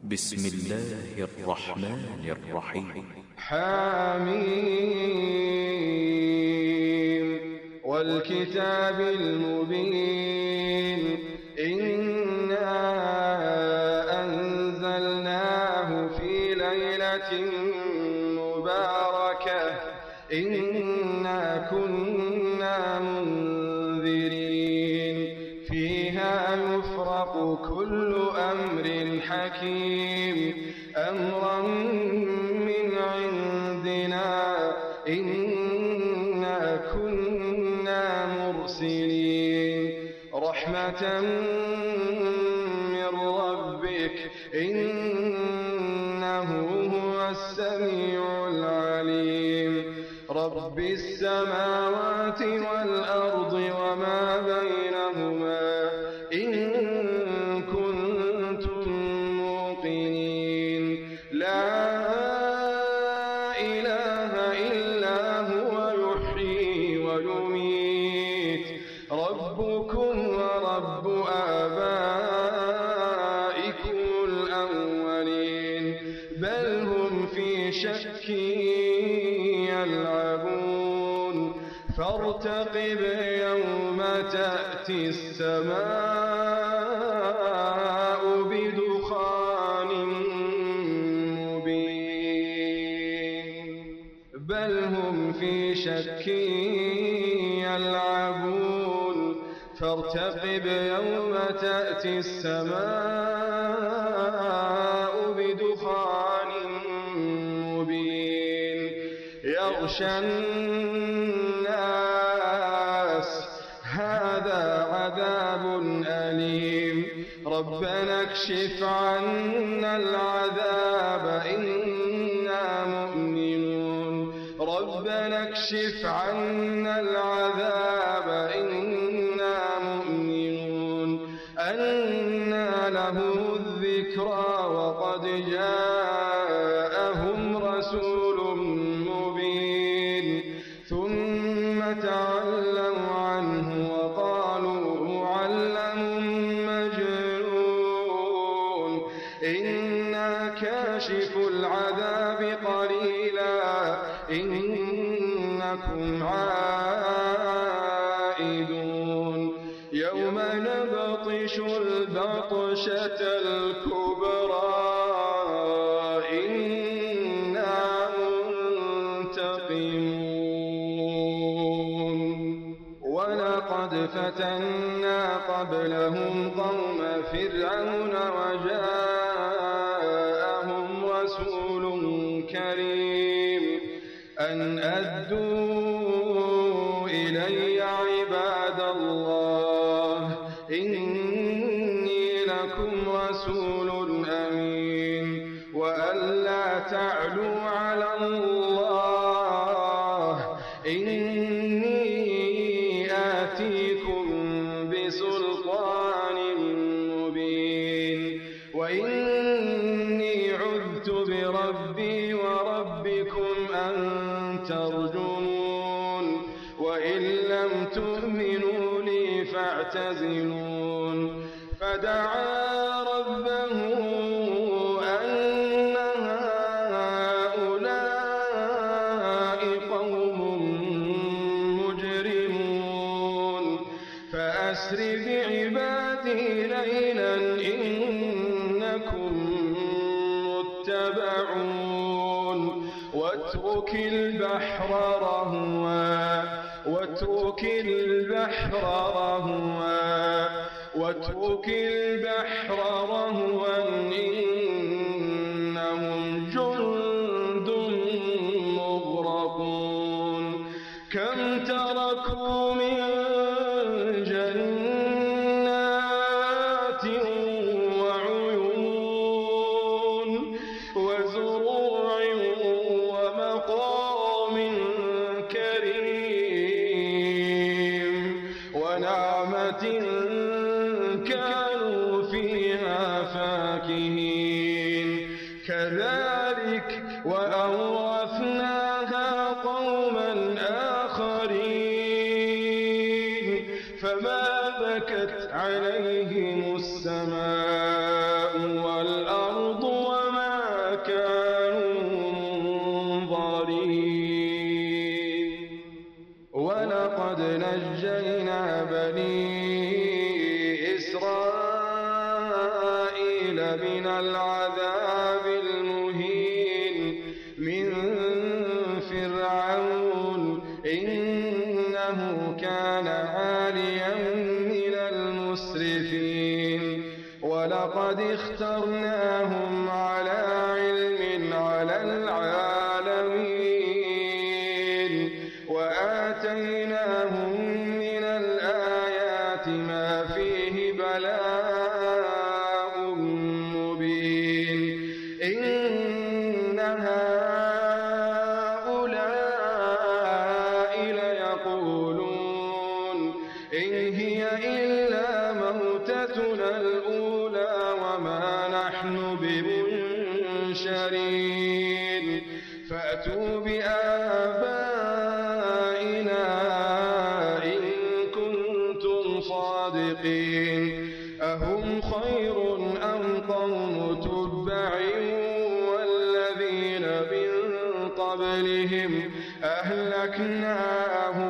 بسم الله الرحمن الرحيم. حميم والكتاب المبين إنا أنزلناه في ليلة مباركة إنا كنا منذرين فيها يفرق كل أمر حكيم أمرا من عندنا إنا كنا مرسلين رحمة من ربك إنه هو السميع العليم رب السماوات والأرض وما بينهما إن كنتم موقنين لا إله إلا هو يحيي ويميت ربكم ورب آبائكم الأولين بل هم في شك يلعبون فارتقب يوم تأتي السماء بدخان مبين بل هم في شك يلعبون فارتقب يوم تأتي السماء بدخان مبين يغشى الناس هذا عذاب أليم ربنا اكشف عنا العذاب إنا مؤمنون ربنا اكشف عنا العذاب إنا مؤمنون أنى له الذكرى وقد جاءهم رسول مبين ثم تولوا عنه وقالوا معلم مجنون إنا كاشف العذاب قليلا إنكم عائدون يوم نبطش البطشة الكبرى إنا منتقمون ولقد فتنا قبلهم قوم فرعون وجاءهم رسول كريم أن أدوا إلي عباد الله إني لكم رسول أمين وأن لا تعلوا على الله إني آتيكم بسلطان مبين وإني عذت بربي وربكم أن ترجمون وإن لم تؤمنوا لي فاعتزلون فدعا ربه أن هؤلاء قوم مجرمون فأسر بعبادي ليلا إنكم متبعون واترك البحر رهوا إنهم جند مغرقون كم تركوا من جنات وعيون وزروع ومقام كريم ونعمة كانوا فيها فاكهين كذلك وأورثناها قوما آخرين فما بكت عليهم السماء والأرض من العذاب المهين من فرعون إنه كان عاليا من المسرفين ولقد اخترناهم على علم على العالمين وآتيناهم من الآيات ما فيه بلاء مبين إن هؤلاء ليقولون إن هي إلا موتتنا الأولى وما نحن بمنشرين فأتوا بآبائنا إن كنتم صادقين أهم خير أم قوم تبع والذين من قبلهم أهلكناهم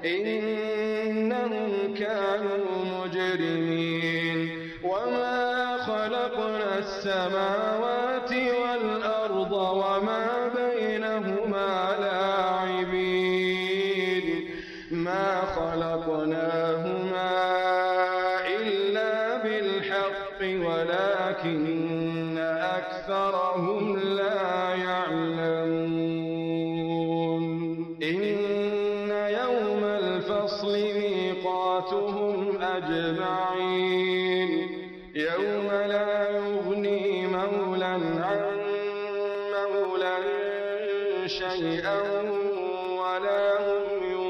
إنهم كانوا مجرمين وما خلقنا السماوات والأرض وما بينهما لاعبين ما خلقناهما إلا بالحق ولكن أكثرهم لا يعلمون إن يوم الفصل ميقاتهم أجمعين يوم لا يغني مولى عن مولى شيئا ولا هم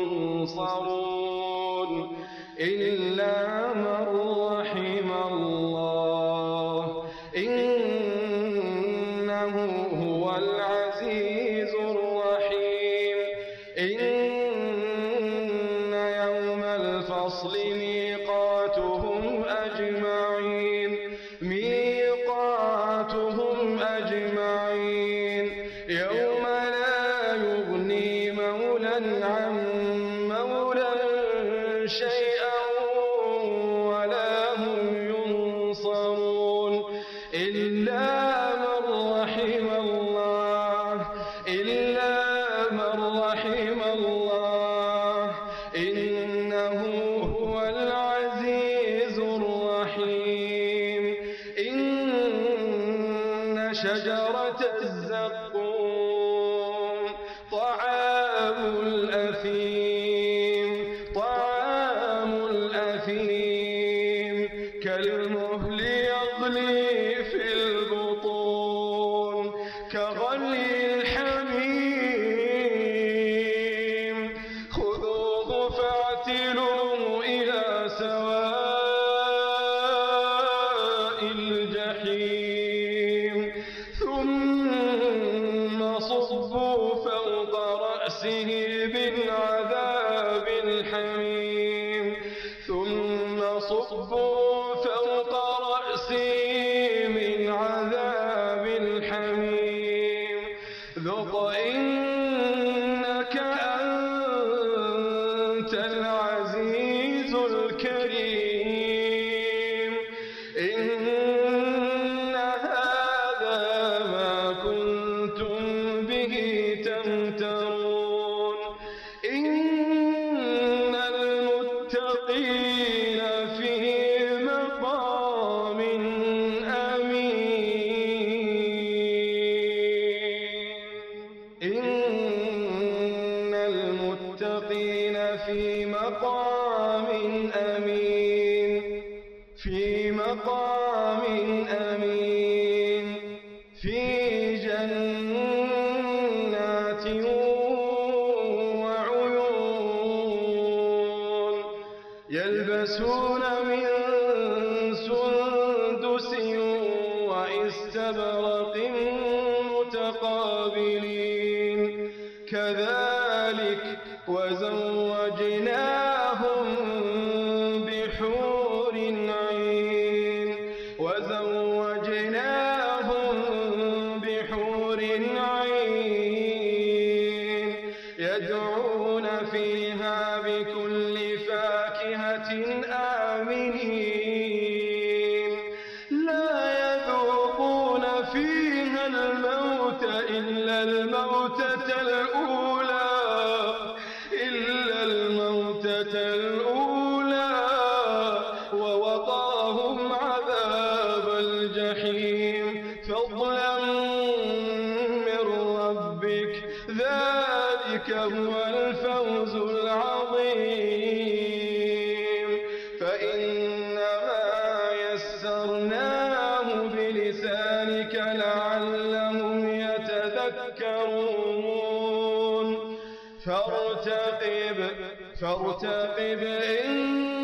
ينصرون إلا من رحم الله إنه هو العزيز الرحيم إن يوم الفصل ميقاتهم أجمعين يوم لا يغني مولى عن مولى شيئا ولا هم ينصرون إلا من رحم الله إنه هو العزيز الرحيم إن شجرة الزقوم طعام الأثيم كالمهل يغلي في البطون كغلي الحميم خذوه فاعتلوه إلى سواء الجحيم ثم صبوا فوق رأسه من عذاب الحميم ذق إنك أنت العزيز الكريم إن هذا ما كنتم به تمترون إن المتقين في مقام أمين في جنات وعيون يلبسون من سندس واستبرق متقابلين كذلك وزوجناهم بحور عين يدعون فيها بكل فاكهة آمنين لا يذوقون فيها الموت إلا الموتة الأولى ووقاهم عذاب الجحيم فضلا من ربك ذلك هو الفوز العظيم فإنما يسرناه بلسانك لعلهم يتذكرون فارتقب